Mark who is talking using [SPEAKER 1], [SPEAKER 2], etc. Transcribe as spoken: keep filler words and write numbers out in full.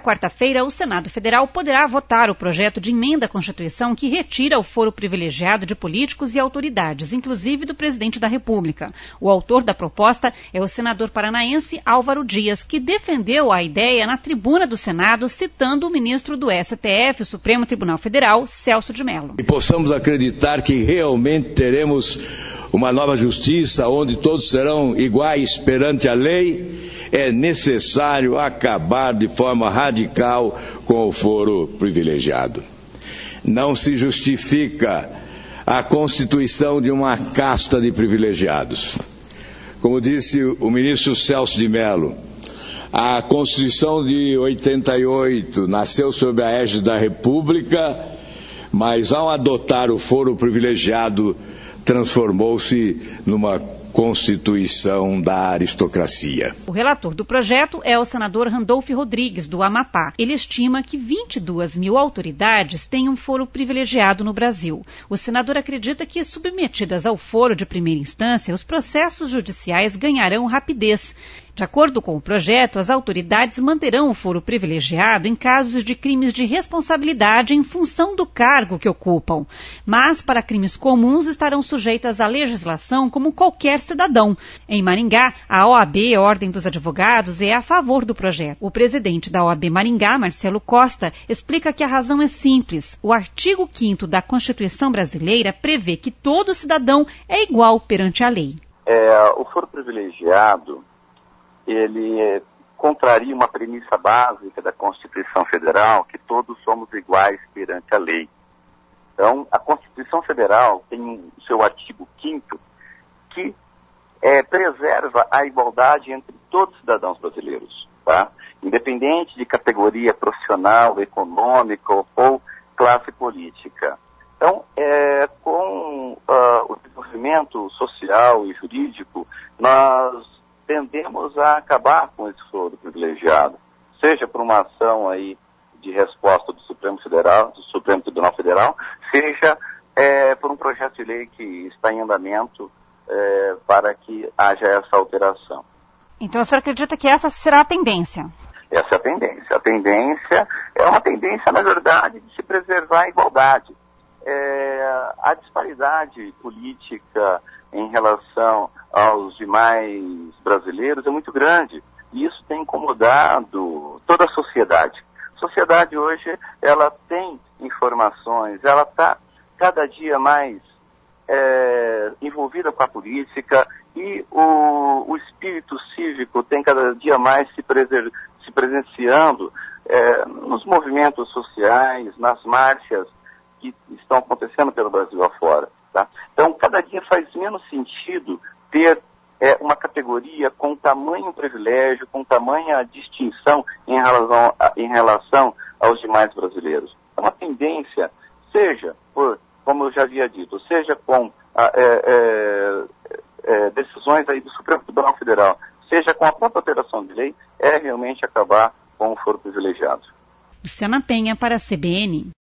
[SPEAKER 1] quarta-feira, o Senado Federal poderá votar o projeto de emenda à Constituição que retira o foro privilegiado de políticos e autoridades, inclusive do presidente da República. O autor da proposta é o senador paranaense Álvaro Dias, que defendeu a ideia na tribuna do Senado, citando o ministro do S T F, o Supremo Tribunal Federal, Celso de Mello.
[SPEAKER 2] E possamos acreditar que realmente teremos uma nova justiça onde todos serão iguais perante a lei, é necessário acabar de forma radical com o foro privilegiado. Não se justifica a constituição de uma casta de privilegiados. Como disse o ministro Celso de Mello, a Constituição de oitenta e oito nasceu sob a égide da República, mas ao adotar o foro privilegiado, transformou-se numa Constituição da aristocracia.
[SPEAKER 1] O relator do projeto é o senador Randolfo Rodrigues, do Amapá. Ele estima que vinte e duas mil autoridades têm um foro privilegiado no Brasil. O senador acredita que, submetidas ao foro de primeira instância, os processos judiciais ganharão rapidez. De acordo com o projeto, as autoridades manterão o foro privilegiado em casos de crimes de responsabilidade em função do cargo que ocupam. Mas, para crimes comuns, estarão sujeitas à legislação como qualquer cidadão. Em Maringá, a O A B, Ordem dos Advogados, é a favor do projeto. O presidente da O A B Maringá, Marcelo Costa, explica que a razão é simples. O artigo quinto da Constituição brasileira prevê que todo cidadão é igual perante a lei.
[SPEAKER 3] É, o foro privilegiado, ele é, contraria uma premissa básica da Constituição Federal, que todos somos iguais perante a lei. Então, a Constituição Federal tem o seu artigo quinto que é, preserva a igualdade entre todos os cidadãos brasileiros, tá? Independente de categoria profissional, econômica ou classe política. Então, é, com uh, o desenvolvimento social e jurídico, nós tendemos a acabar com esse foro privilegiado, seja por uma ação aí de resposta do Supremo Federal, do Supremo Tribunal Federal, seja é, por um projeto de lei que está em andamento é, para que haja essa alteração.
[SPEAKER 1] Então o senhor acredita que essa será a tendência?
[SPEAKER 3] Essa é a tendência. A tendência é uma tendência, na verdade, de se preservar a igualdade. É, a disparidade política em relação aos demais brasileiros é muito grande. E isso tem incomodado toda a sociedade. A sociedade hoje, ela tem informações, ela está cada dia mais é, envolvida com a política e o, o espírito cívico tem cada dia mais se, preser, se presenciando é, nos movimentos sociais, nas marchas que estão acontecendo pelo Brasil afora. Tá? Então, cada dia faz menos sentido ter é, uma categoria com tamanho privilégio, com tamanha distinção em relação, a, em relação aos demais brasileiros. Então, a tendência, seja por, como eu já havia dito, seja com a, é, é, é, decisões aí do Supremo Tribunal Federal, seja com a própria alteração de lei, é realmente acabar com o foro privilegiado.
[SPEAKER 1] Luciana Penha para a C B N.